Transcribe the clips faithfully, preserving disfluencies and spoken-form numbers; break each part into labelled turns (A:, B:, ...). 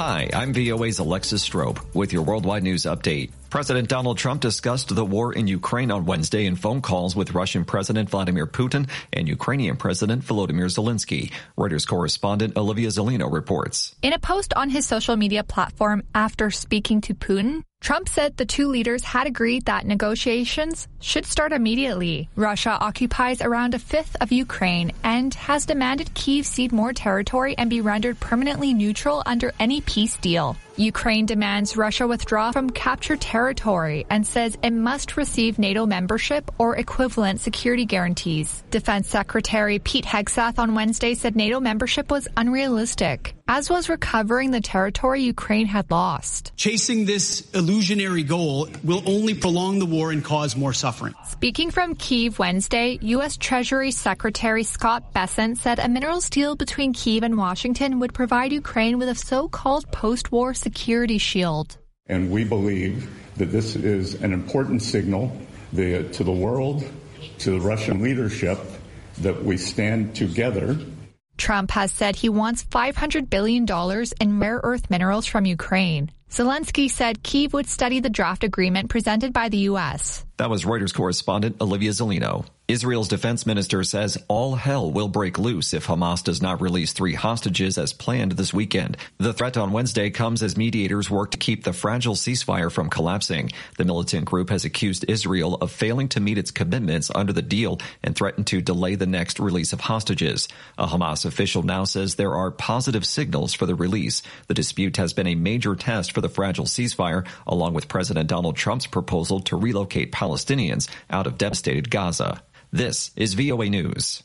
A: Hi, I'm V O A's Alexis Strobe with your worldwide news update. President Donald Trump discussed the war in Ukraine on Wednesday in phone calls with Russian President Vladimir Putin and Ukrainian President Volodymyr Zelensky. Reuters correspondent Olivia Zelino reports.
B: In a post on his social media platform after speaking to Putin, Trump said the two leaders had agreed that negotiations should start immediately. Russia occupies around a fifth of Ukraine and has demanded Kyiv cede more territory and be rendered permanently neutral under any peace deal. Ukraine demands Russia withdraw from captured territory and says it must receive NATO membership or equivalent security guarantees. Defense Secretary Pete Hegseth on Wednesday said NATO membership was unrealistic, as was recovering the territory Ukraine had lost.
C: Chasing this illusionary goal will only prolong the war and cause more suffering.
B: Speaking from Kyiv Wednesday, U S Treasury Secretary Scott Bessent said a minerals deal between Kyiv and Washington would provide Ukraine with a so-called post-war security shield.
D: And we believe that this is an important signal the, to the world, to the Russian leadership, that we stand together.
B: Trump has said he wants five hundred billion dollars in rare earth minerals from Ukraine. Zelensky said Kyiv would study the draft agreement presented by the U S.
A: That was Reuters correspondent Olivia Zelino. Israel's defense minister says all hell will break loose if Hamas does not release three hostages as planned this weekend. The threat on Wednesday comes as mediators work to keep the fragile ceasefire from collapsing. The militant group has accused Israel of failing to meet its commitments under the deal and threatened to delay the next release of hostages. A Hamas official now says there are positive signals for the release. The dispute has been a major test for the fragile ceasefire, along with President Donald Trump's proposal to relocate Palestinians out of devastated Gaza. This is V O A News.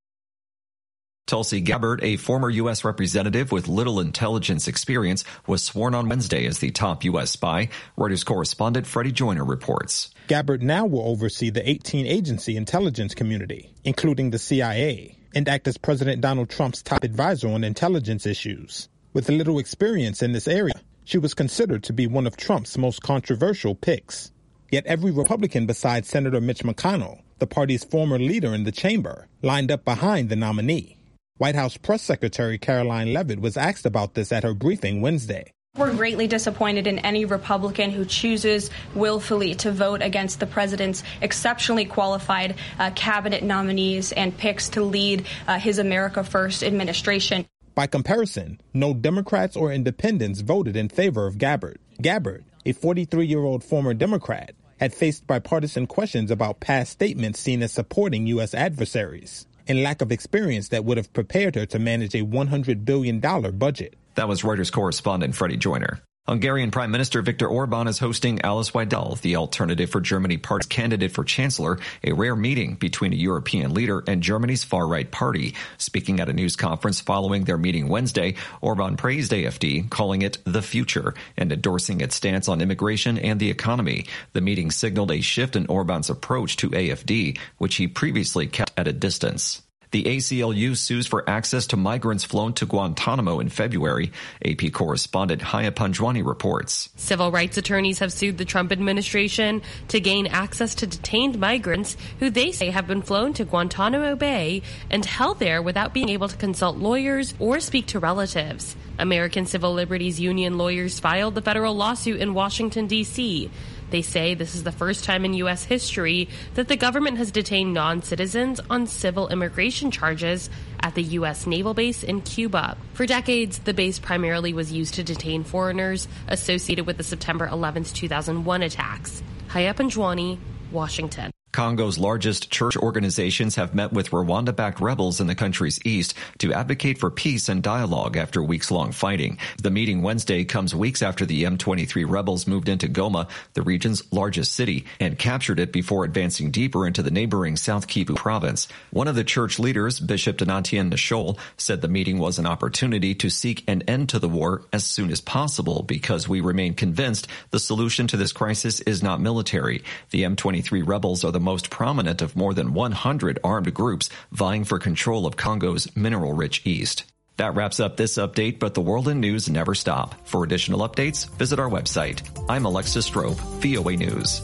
A: Tulsi Gabbard, a former U S representative with little intelligence experience, was sworn on Wednesday as the top U S spy. Reuters correspondent Freddie Joyner reports.
E: Gabbard now will oversee the eighteen-agency intelligence community, including the C I A, and act as President Donald Trump's top advisor on intelligence issues. With little experience in this area, she was considered to be one of Trump's most controversial picks. Yet every Republican besides Senator Mitch McConnell, the party's former leader in the chamber, lined up behind the nominee. White House Press Secretary Caroline Leavitt was asked about this at her briefing Wednesday.
F: We're greatly disappointed in any Republican who chooses willfully to vote against the president's exceptionally qualified uh, cabinet nominees and picks to lead uh, his America First administration.
E: By comparison, no Democrats or independents voted in favor of Gabbard. Gabbard, a forty-three-year-old former Democrat, had faced bipartisan questions about past statements seen as supporting U S adversaries and lack of experience that would have prepared her to manage a one hundred billion dollars budget.
A: That was Reuters correspondent Freddie Joyner. Hungarian Prime Minister Viktor Orban is hosting Alice Weidel, the Alternative for Germany party's candidate for chancellor, a rare meeting between a European leader and Germany's far-right party. Speaking at a news conference following their meeting Wednesday, Orban praised A F D, calling it the future and endorsing its stance on immigration and the economy. The meeting signaled a shift in Orban's approach to A F D, which he previously kept at a distance. The A C L U sues for access to migrants flown to Guantanamo in February. A P correspondent Haya Panjwani reports.
G: Civil rights attorneys have sued the Trump administration to gain access to detained migrants who they say have been flown to Guantanamo Bay and held there without being able to consult lawyers or speak to relatives. American Civil Liberties Union lawyers filed the federal lawsuit in Washington, D C They say this is the first time in U S history that the government has detained non-citizens on civil immigration charges at the U S naval base in Cuba. For decades, the base primarily was used to detain foreigners associated with the September eleventh, two thousand one attacks. Haya Panjwani, Washington.
A: Congo's largest church organizations have met with Rwanda-backed rebels in the country's east to advocate for peace and dialogue after weeks-long fighting. The meeting Wednesday comes weeks after the M twenty-three rebels moved into Goma, the region's largest city, and captured it before advancing deeper into the neighboring South Kivu province. One of the church leaders, Bishop Donatien Nashol, said the meeting was an opportunity to seek an end to the war as soon as possible because we remain convinced the solution to this crisis is not military. The M twenty-three rebels are the most prominent of more than one hundred armed groups vying for control of Congo's mineral-rich east. That wraps up this update, but the world and news never stop. For additional updates, visit our website. I'm Alexis Strobe, V O A News.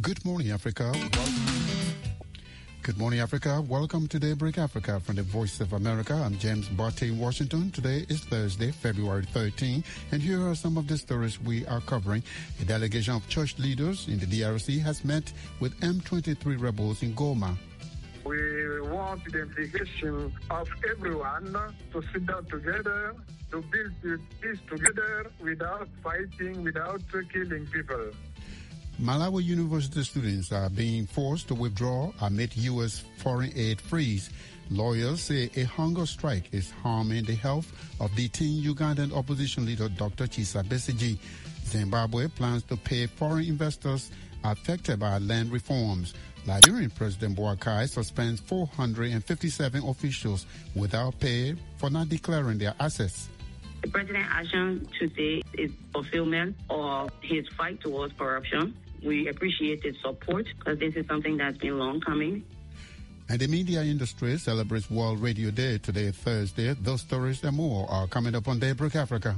H: Good morning, Africa. Good morning, Africa. Welcome to Daybreak Africa from the Voice of America. I'm James Barty in Washington. Today is Thursday, February thirteenth, and here are some of the stories we are covering. A delegation of church leaders in the D R C has met with M twenty-three rebels in Goma.
I: We want the implication of everyone to sit down together, to build peace together without fighting, without killing people.
H: Malawi University students are being forced to withdraw amid U S foreign aid freeze. Lawyers say a hunger strike is harming the health of detained Ugandan opposition leader Doctor Kizza Besigye. Zimbabwe plans to pay foreign investors affected by land reforms. Liberian President Boakai suspends four hundred fifty-seven officials without pay for not declaring their assets.
J: The president's action today is fulfillment of his fight towards corruption. We appreciate his support because this is something that's been long coming.
H: And the media industry celebrates World Radio Day today, Thursday. Those stories and more are coming up on Daybreak Africa.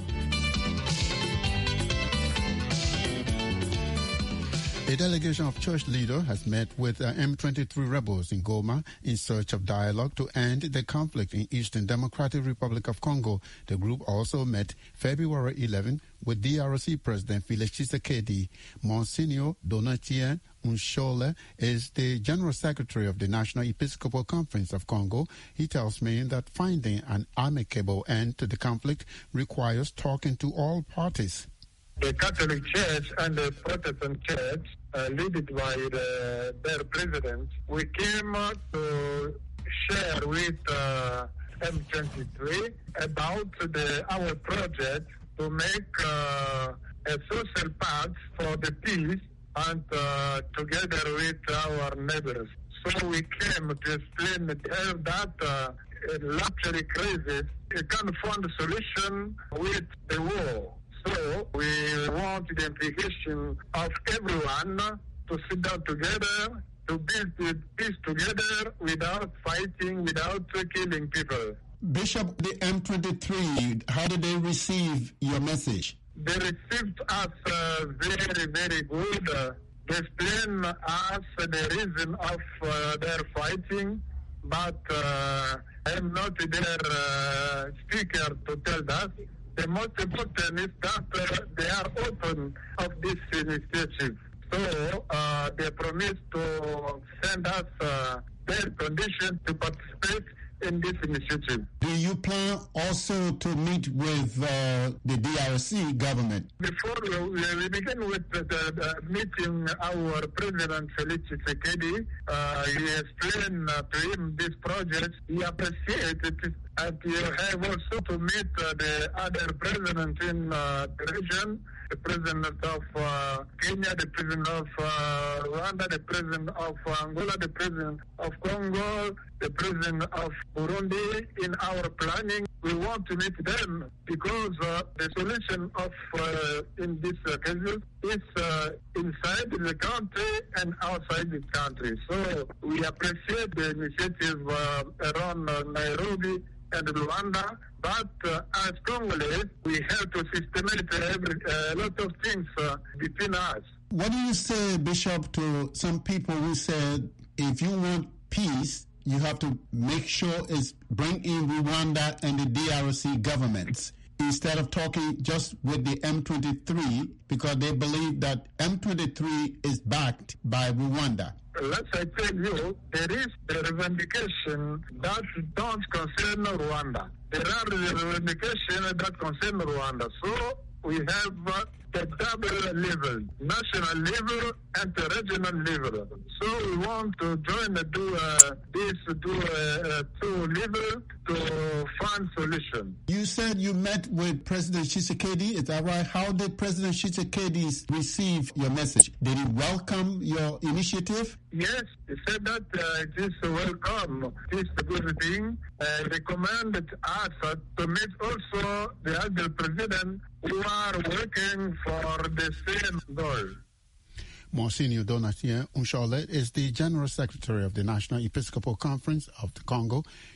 H: A delegation of church leaders has met with uh, M twenty-three rebels in Goma in search of dialogue to end the conflict in Eastern Democratic Republic of Congo. The group also met February eleventh with D R C President Felix Tshisekedi. Monsignor Donatien Unshole is the General Secretary of the National Episcopal Conference of Congo. He tells me that finding an amicable end to the conflict requires talking to all parties.
I: The Catholic Church and the Protestant Church, uh, led by the, their president, we came uh, to share with uh, M twenty-three about the, our project to make uh, a social pact for the peace and uh, together with our neighbors. So we came to explain that uh, luxury crisis, it can find a solution with the war. So we want the implication of everyone to sit down together, to build peace together without fighting, without killing people.
H: Bishop, the M twenty-three, how did they receive your message?
I: They received us uh, very, very good. Uh, they explained us the reason of uh, their fighting, but uh, I am not their uh, speaker to tell us. The most important is that uh, they are open of this initiative. So uh, they promised to send us uh, their condition to participate in this initiative.
H: Do you plan also to meet with uh, the D R C government?
I: Before we, we begin with the, the, the meeting, our President Felix Tshisekedi, uh, he explained uh, to him this project. He appreciated it. And you have also to meet uh, the other president in uh, the region, the president of uh, Kenya, the president of uh, Rwanda, the president of Angola, the president of Congo, the president of Burundi. In our planning, we want to meet them because uh, the solution of uh, in this uh, case is uh, inside the country and outside the country. So we appreciate the initiative uh, around uh, Nairobi and Rwanda, but uh, as Congolese, we have to systematize every, uh, a lot of things uh, between us.
H: What do you say, Bishop, to some people who said if you want peace, you have to make sure it's bring in Rwanda and the D R C governments instead of talking just with the M twenty-three because they believe that M twenty-three is backed by Rwanda?
I: Let's I tell you, there is the revendication that don't concern Rwanda. There are the revendication that concern Rwanda. So we have uh, the double level, national level and the regional level. So we want to join the do uh, this do uh, uh, two level to find solution.
H: You said you met with President Tshisekedi. Is that right? How did President Tshisekedi receive your message? Did he welcome your initiative?
I: Yes, he said that uh, it is welcome. It is a good thing. Uh, recommended us uh, to meet also the other president who are working for the same goal.
H: Monsignor Donatien Unshole is the General Secretary of the National Episcopal Conference of the Congo.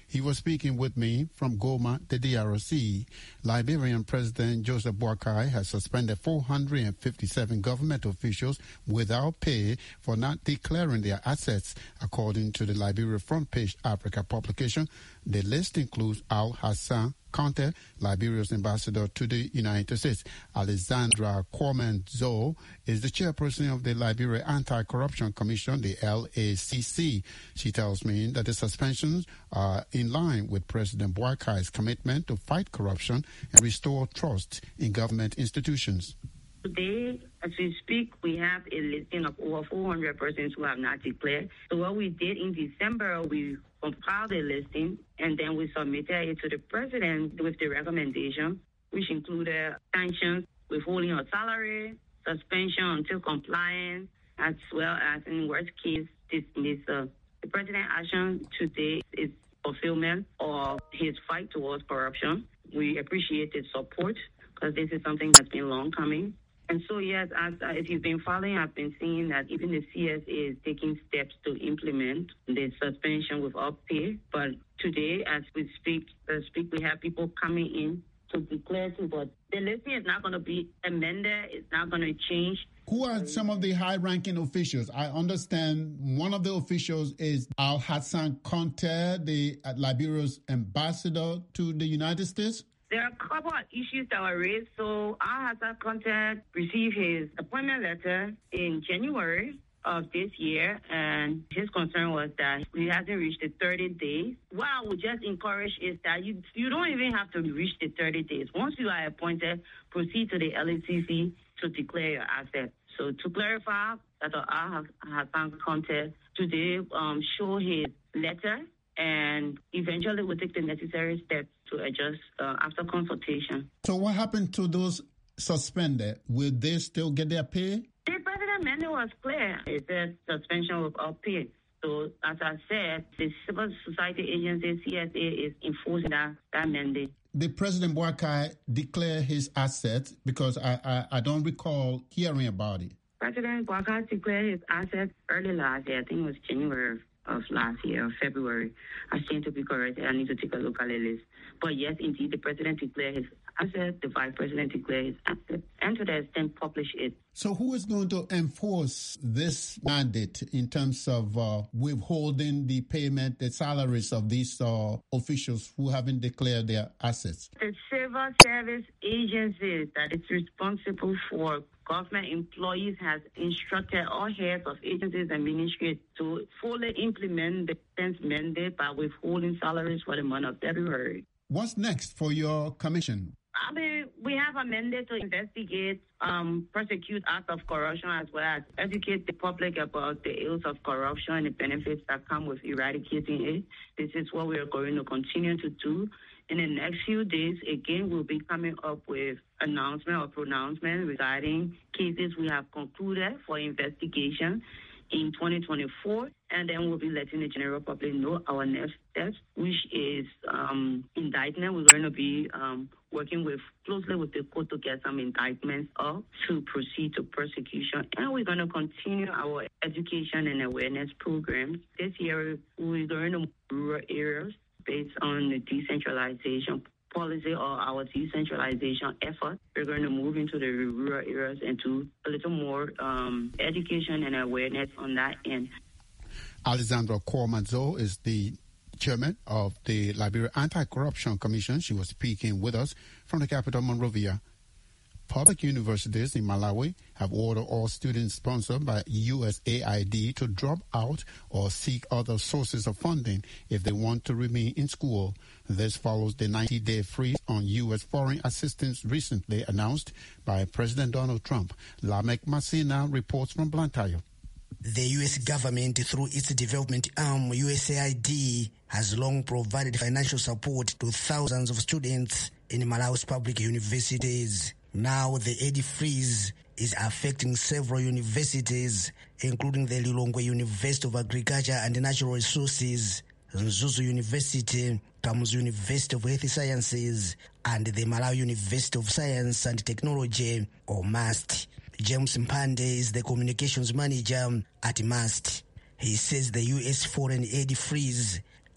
H: He was speaking with me from Goma, the D R C. Liberian President Joseph Boakai has suspended four hundred fifty-seven government officials without pay for not declaring their assets. According to the Liberia Front Page Africa publication, the list includes Al Hassan Conte, Liberia's ambassador to the United States. Alexandra Kwame-Zoe is the chairperson of the Liberia Anti-Corruption Commission, the L A C C. She tells me that the suspensions are in line with President Boakai's commitment to fight corruption and restore trust in government institutions.
J: Today, as we speak, we have a listing of over four hundred persons who have not declared. So what we did in December, we compiled a listing, and then we submitted it to the president with the recommendation, which included sanctions, withholding of salary, suspension until compliance, as well as, in worst case, dismissal. The president's action today is fulfillment of his fight towards corruption. We appreciate his support because this is something that's been long coming. And so, yes, as uh, if you've been following, I've been seeing that even the C S A is taking steps to implement the suspension without pay. But today, as we speak, uh, speak, we have people coming in to declare to, but the listing is not going to be amended. It's not going to change.
H: Who are some of the high-ranking officials? I understand one of the officials is Al Hassan Conte, the uh, Liberia's ambassador to the United States.
J: There are a couple of issues that were raised. So Al Hassan Conte received his appointment letter in January of this year, and his concern was that he hasn't reached the thirty days. What I would just encourage is that you you don't even have to reach the thirty days. Once you are appointed, proceed to the L A C C to declare your assets. So to clarify, that Al Hassan Conte today um, show his letter, and eventually we'll take the necessary steps to adjust uh, after consultation.
H: So what happened to those suspended? Will they still get their pay?
J: The president mandate was clear. It said suspension without pay. So as I said, the civil society agency, C S A, is enforcing that, that mandate.
H: Did President Boakai declare his assets? Because I, I, I don't recall hearing about it.
J: President Boakai declared his assets early last year. I think it was January of last year, or February. I stand to be corrected. I need to take a look at the list. But yes, indeed, the president declared his assets, the vice president declared his assets, and to the extent publish it.
H: So who is going to enforce this mandate in terms of uh, withholding the payment, the salaries of these uh, officials who haven't declared their assets?
J: The civil service agencies that is responsible for government employees has instructed all heads of agencies and ministries to fully implement the defense mandate by withholding salaries for the month of February.
H: What's next for your commission?
J: I mean, we have a mandate to investigate, um, prosecute acts of corruption, as well as educate the public about the ills of corruption and the benefits that come with eradicating it. This is what we are going to continue to do. In the next few days, again, we'll be coming up with announcement or pronouncement regarding cases we have concluded for investigation in twenty twenty-four, and then we'll be letting the general public know our next steps, which is um, indictment. We're going to be um, working with closely with the court to get some indictments up to proceed to prosecution, and we're going to continue our education and awareness programs. This year, we're going to rural areas based on the decentralization policy or our decentralization effort. We're going to move into the rural areas and do a little more um, education and awareness on that end.
H: Alexandra Kwame-Zoe is the chairman of the Liberia Anti-Corruption Commission. She was speaking with us from the capital, Monrovia. Public universities in Malawi have ordered all students sponsored by U S A I D to drop out or seek other sources of funding if they want to remain in school. This follows the ninety-day freeze on U S foreign assistance recently announced by President Donald Trump. Lamek Masina reports from Blantyre.
K: The U S government, through its development arm, U S A I D, has long provided financial support to thousands of students in Malawi's public universities. Now the aid freeze is affecting several universities, including the Lilongwe University of Agriculture and Natural Resources, Zuzu University, Kamuzu University of Health Sciences, and the Malawi University of Science and Technology, or MAST. James Mpande is the communications manager at MAST. He says the U S foreign aid freeze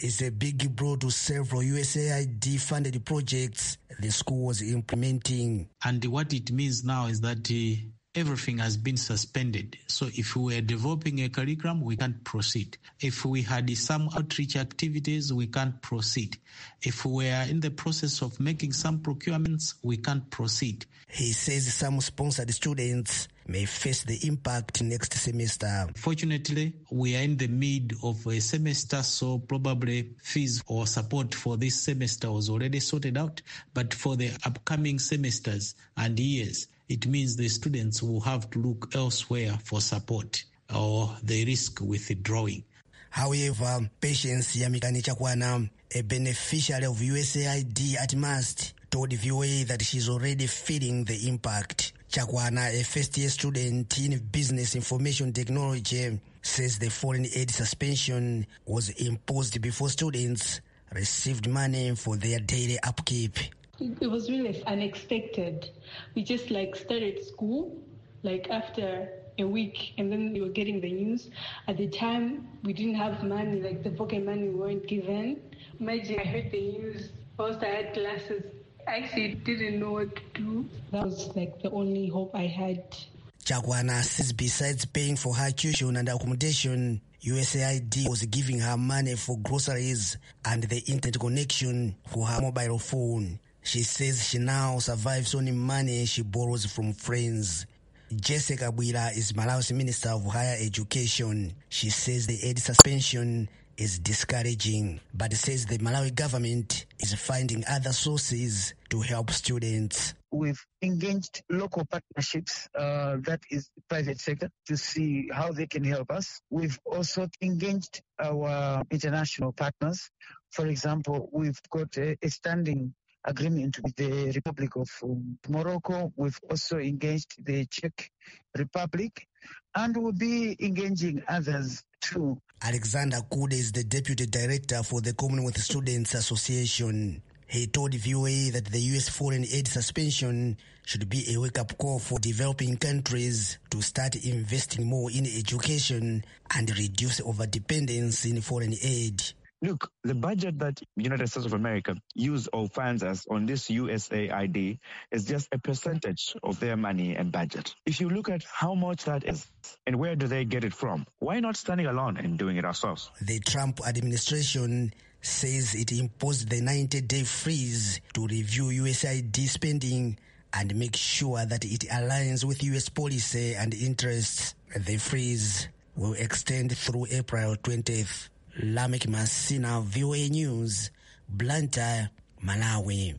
K: is a big blow to several U S A I D-funded projects the school was implementing.
C: And what it means now is that uh, everything has been suspended. So if we were developing a curriculum, we can't proceed. If we had some outreach activities, we can't proceed. If we were in the process of making some procurements, we can't proceed.
K: He says some sponsored students may face the impact next semester.
C: Fortunately, we are in the mid of a semester, so probably fees or support for this semester was already sorted out. But for the upcoming semesters and years, it means the students will have to look elsewhere for support or they risk withdrawing.
K: However, Patience Yamikani Chakwana, a beneficiary of U S A I D at MAST, told V O A that she's already feeling the impact. Chakwana, a first-year student in business information technology, says the foreign aid suspension was imposed before students received money for their daily upkeep.
L: It was really unexpected. We just like started school, like after a week, and then we were getting the news. At the time, we didn't have money, like the pocket money we weren't given. Imagine I heard the news whilst I had classes. I actually didn't know what to do. That was like the only hope I had.
K: Chakwana says besides paying for her tuition and accommodation, U S A I D was giving her money for groceries and the internet connection for her mobile phone. She says she now survives on money she borrows from friends. Jessica Bwira is Malawi's Minister of Higher Education. She says the aid suspension is discouraging, but says the Malawi government is finding other sources to help students.
M: We've engaged local partnerships, uh, that is the private sector, to see how they can help us. We've also engaged our international partners. For example, we've got a, a standing agreement with the Republic of um, Morocco. We've also engaged the Czech Republic, and we'll be engaging others too.
K: Alexander Kude is the Deputy Director for the Commonwealth Students Association. He told V O A that the U S foreign aid suspension should be a wake-up call for developing countries to start investing more in education and reduce overdependence in foreign aid.
N: Look, the budget that the United States of America use or funds us on this U S A I D is just a percentage of their money and budget. If you look at how much that is and where do they get it from, why not standing alone and doing it ourselves?
K: The Trump administration says it imposed the ninety-day freeze to review U S A I D spending and make sure that it aligns with U S policy and interests. The freeze will extend through April twentieth. Lamek Masina, V O A News, Blantyre, Malawi.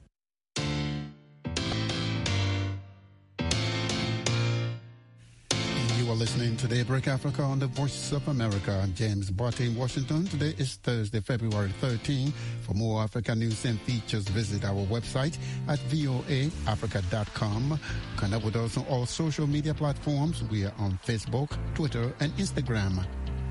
H: You are listening to Daybreak Africa on the Voice of America. I'm James Barty in Washington. Today is Thursday, February thirteenth. For more African news and features, visit our website at voa africa dot com. Connect with us on all social media platforms. We are on Facebook, Twitter, and Instagram.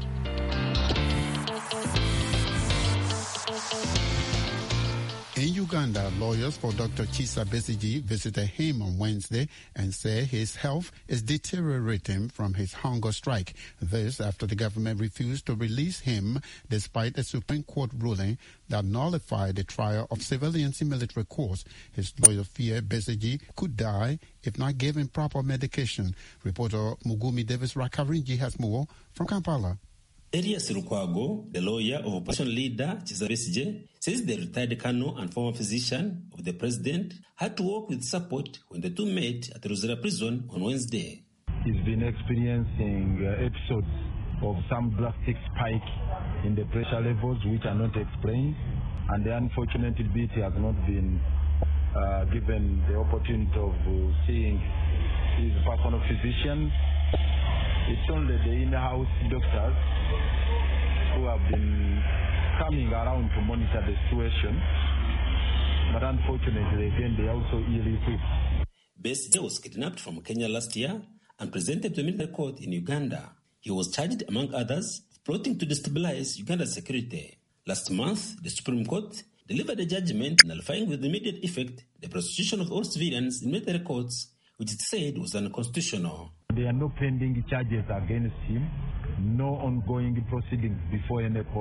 H: In Uganda, lawyers for Doctor Kizza Besigye visited him on Wednesday and say his health is deteriorating from his hunger strike. This after the government refused to release him despite a Supreme Court ruling that nullified the trial of civilians in military courts. His lawyers fear Besigye could die if not given proper medication. Reporter Mugumi Davis Rakarinji has more from Kampala.
O: Elias Lukwago, the lawyer of opposition leader Kizza Besigye, says the retired colonel and former physician of the president had to work with support when the two met at the Rosera prison on Wednesday.
P: He's been experiencing uh, episodes of some drastic spike in the pressure levels which are not explained, and the unfortunate bit he has not been uh, given the opportunity of uh, seeing his personal physician. It's only the in-house doctors who have been coming around to monitor the situation, but unfortunately, again, they are also ill-equipped.
O: Besigye was kidnapped from Kenya last year and presented to a military court in Uganda. He was charged, among others, of plotting to destabilize Uganda's security. Last month, the Supreme Court delivered a judgment nullifying with immediate effect the prosecution of all civilians in military courts, which it said was unconstitutional.
P: There are no pending charges against him, no ongoing proceedings before any court.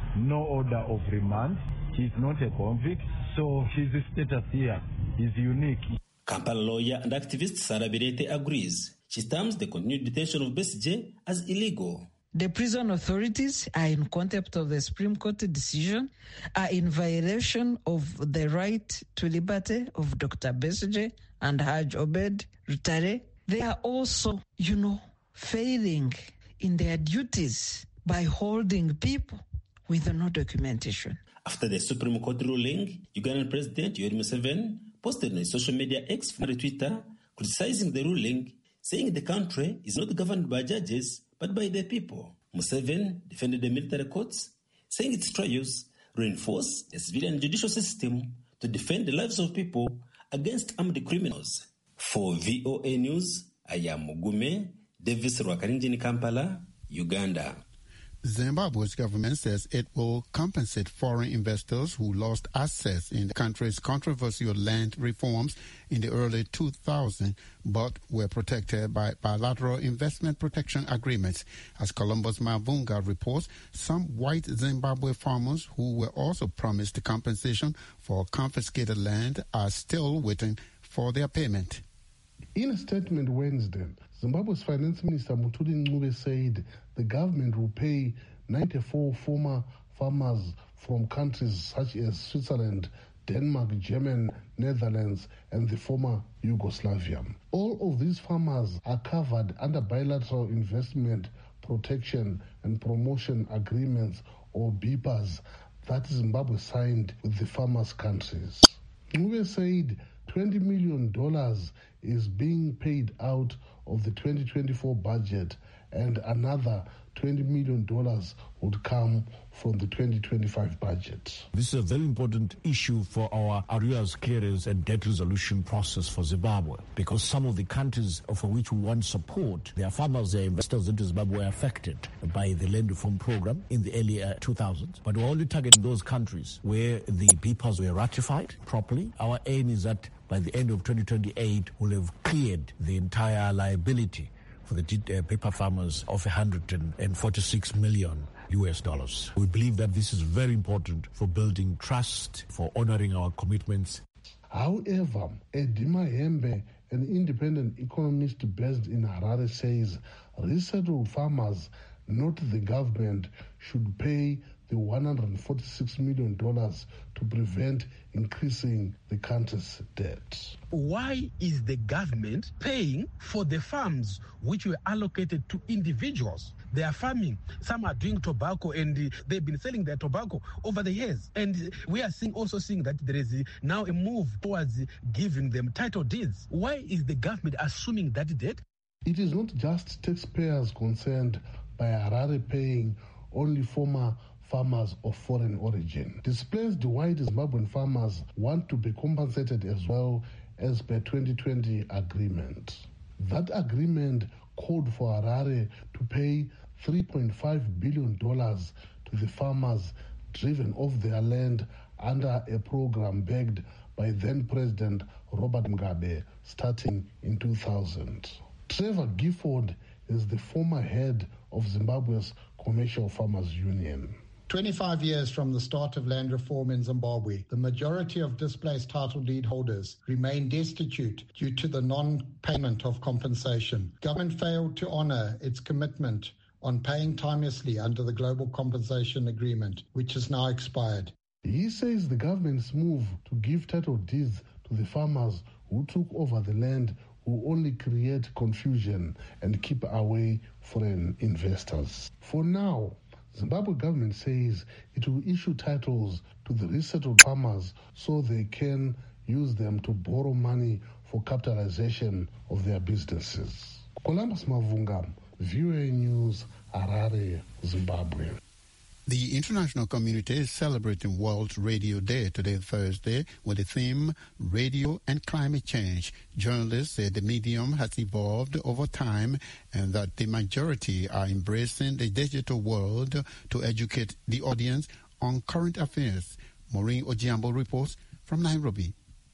P: no order of remand. He's not a convict, so his status here is unique.
O: Kampala lawyer and activist Sarah Birete agrees. She terms the continued detention of Besigye as illegal.
Q: The prison authorities are in contempt of the Supreme Court decision, are in violation of the right to liberty of Doctor Besigye and Haj Obed Rutare. They are also, you know, failing in their duties by holding people with no documentation.
O: After the Supreme Court ruling, Ugandan President Yoweri Museveni posted on his social media X formerly Twitter, criticizing the ruling, saying the country is not governed by judges but by the people. Museveni defended the military courts, saying its trials reinforce the civilian judicial system to defend the lives of people against armed criminals. For V O A News, I am Mugume Davis Rwakarinji in Kampala, Uganda.
H: Zimbabwe's government says it will compensate foreign investors who lost assets in the country's controversial land reforms in the early two thousands, but were protected by bilateral investment protection agreements. As Columbus Mavunga reports, some white Zimbabwe farmers who were also promised compensation for confiscated land are still waiting for their payment.
R: In a statement Wednesday, Zimbabwe's Finance Minister Mutuli Ncube said the government will pay ninety-four former farmers from countries such as Switzerland, Denmark, Germany, Netherlands, and the former Yugoslavia. All of these farmers are covered under bilateral investment protection and promotion agreements, or B I P As, that Zimbabwe signed with the farmers' countries. Ncube said twenty million dollars is being paid out of the twenty twenty-four budget, and another twenty million dollars would come from the twenty twenty-five budget.
S: This is a very important issue for our arrears clearance and debt resolution process for Zimbabwe, because some of the countries for which we want support, their farmers, their investors into Zimbabwe were affected by the land reform program in the early uh, two thousands. But we're only targeting those countries where the B I P As were ratified properly. Our aim is that by the end of twenty twenty-eight, we'll have cleared the entire liability for the uh, paper farmers of one hundred forty-six million U S dollars. We believe that this is very important for building trust, for honoring our commitments.
R: However, Edima Hembe, an independent economist based in Harare, says resettled farmers, not the government, should pay the one hundred forty-six million dollars to prevent increasing the country's debt.
T: Why is the government paying for the farms which were allocated to individuals? They are farming. Some are doing tobacco, and they've been selling their tobacco over the years. And we are seeing, also seeing that there is now a move towards giving them title deeds. Why is the government assuming that debt?
R: It is not just taxpayers concerned by Harare paying only former farmers of foreign origin. Displaced white Zimbabwean farmers want to be compensated as well as per twenty twenty agreement. That agreement called for Harare to pay three point five billion dollars to the farmers driven off their land under a program backed by then-President Robert Mugabe starting in two thousand. Trevor Gifford is the former head of Zimbabwe's Commercial Farmers Union.
U: twenty-five years from the start of land reform in Zimbabwe, the majority of displaced title deed holders remain destitute due to the non-payment of compensation. Government failed to honour its commitment on paying timelessly under the Global Compensation Agreement, which has now expired.
R: He says the government's move to give title deeds to the farmers who took over the land will only create confusion and keep away foreign investors. For now, Zimbabwe government says it will issue titles to the resettled farmers so they can use them to borrow money for capitalization of their businesses. Columbus Mavunga, V O A News, Harare, Zimbabwe.
H: The international community is celebrating World Radio Day today, Thursday, with the theme Radio and Climate Change. Journalists say the medium has evolved over time and that the majority are embracing the digital world to educate the audience on current affairs. Maureen Ojiambo reports from Nairobi.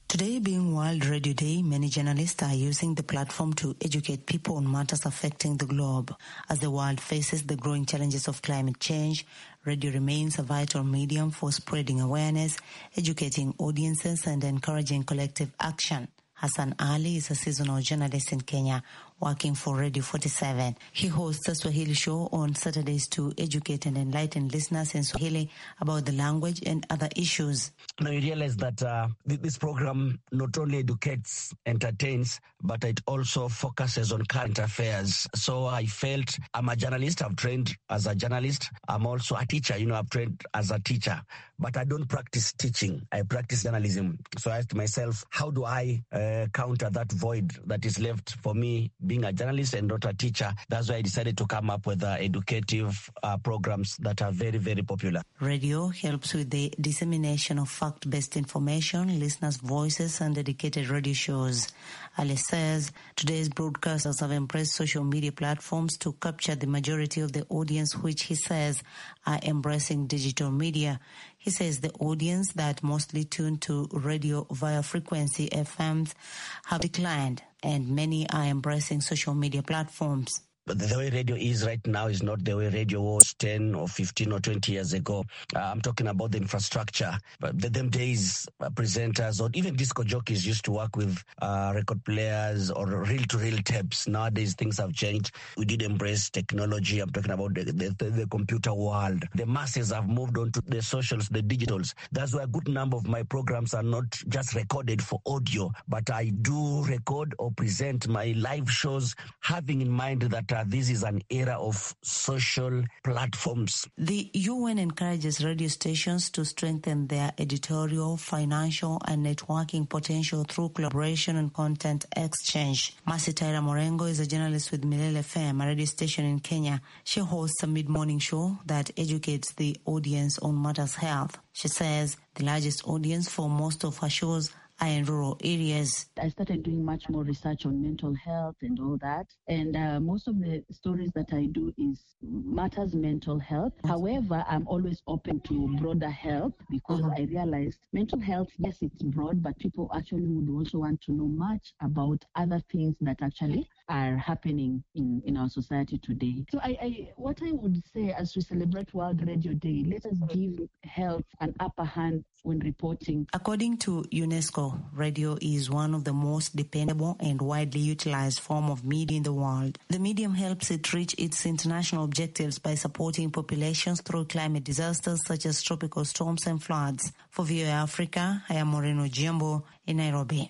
D: Today being World Radio Day, many journalists are using the platform to educate people on matters affecting the globe. As the world faces the growing challenges of climate change, radio remains a vital medium for spreading awareness, educating audiences, and encouraging collective action. Hassan Ali is a seasonal journalist in Kenya working for Radio forty-seven. He hosts a Swahili show on Saturdays to educate and enlighten listeners in Swahili about the language and other issues.
K: Now you realize that uh, this program not only educates, entertains, but it also focuses on current affairs. So I felt I'm a journalist. I've trained as a journalist. I'm also a teacher. You know, I've trained as a teacher, but I don't practice teaching. I practice journalism. So I asked myself, how do I uh, counter that void that is left for me being a journalist and not a teacher? That's why I decided to come up with uh, educative uh, programs that are very, very popular.
D: Radio helps with the dissemination of fact-based information, listeners' voices, and dedicated radio shows. Ali says today's broadcasters have embraced social media platforms to capture the majority of the audience, which he says are embracing digital media. He says the audience that mostly tune to radio via frequency F Ms have declined, and many are embracing social media platforms.
K: But the way radio is right now is not the way radio was ten or fifteen or twenty years ago. Uh, I'm talking about the infrastructure. But the them days, uh, presenters or even disco jockeys used to work with uh, record players or reel-to-reel tapes. Nowadays, things have changed. We did embrace technology. I'm talking about the, the, the computer world. The masses have moved on to the socials, the digitals. That's why a good number of my programs are not just recorded for audio, but I do record or present my live shows having in mind that uh, this is an era of social platforms.
D: The U N encourages radio stations to strengthen their editorial, financial, and networking potential through collaboration and content exchange. Mercy Tyra Morengo is a journalist with Milele F M, a radio station in Kenya. She hosts a mid-morning show that educates the audience on matters health. She says the largest audience for most of her shows are in rural areas.
V: I started doing much more research on mental health and all that. And uh, most of the stories that I do is matters mental health. However, I'm always open to broader health because uh-huh. I realized mental health, yes, it's broad, but people actually would also want to know much about other things that actually are happening in, in our society today. So I, I, what I would say as we celebrate World Radio Day, let us give health an upper hand when reporting.
D: According to UNESCO, radio is one of the most dependable and widely utilized form of media in the world. The medium helps it reach its international objectives by supporting populations through climate disasters such as tropical storms and floods. For V O A Africa, I am Moreno Jimbo in Nairobi.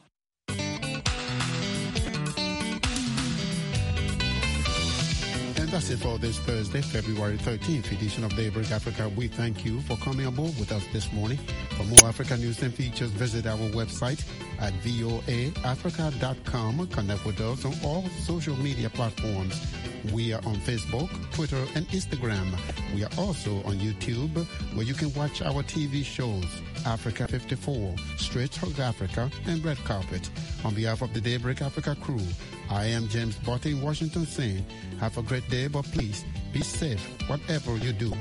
H: And that's it for this Thursday, February thirteenth edition of Daybreak Africa. We thank you for coming aboard with us this morning. For more African news and features, visit our website at v o a africa dot com. Connect with us on all social media platforms. We are on Facebook, Twitter, and Instagram. We are also on YouTube, where you can watch our T V shows, Africa fifty-four, Straight Talk Africa, and Red Carpet. On behalf of the Daybreak Africa crew, I am James Botte in Washington saying, have a great day, but please be safe, whatever you do.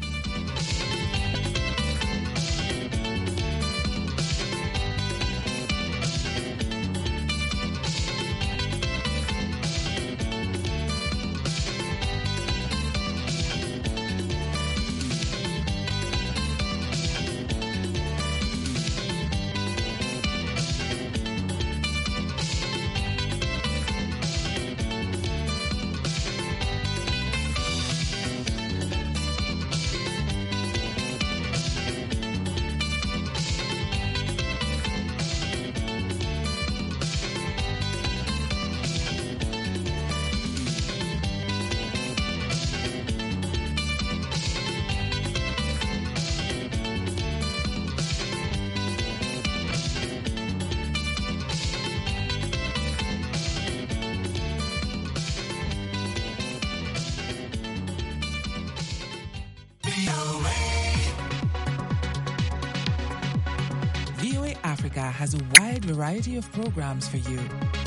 W: Has a wide variety of programs for you.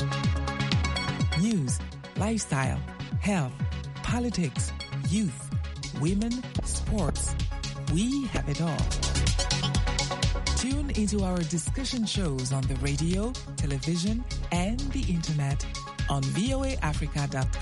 W: News, lifestyle, health, politics, youth, women, sports. We have it all. Tune into our discussion shows on the radio, television, and the internet on voa africa dot com.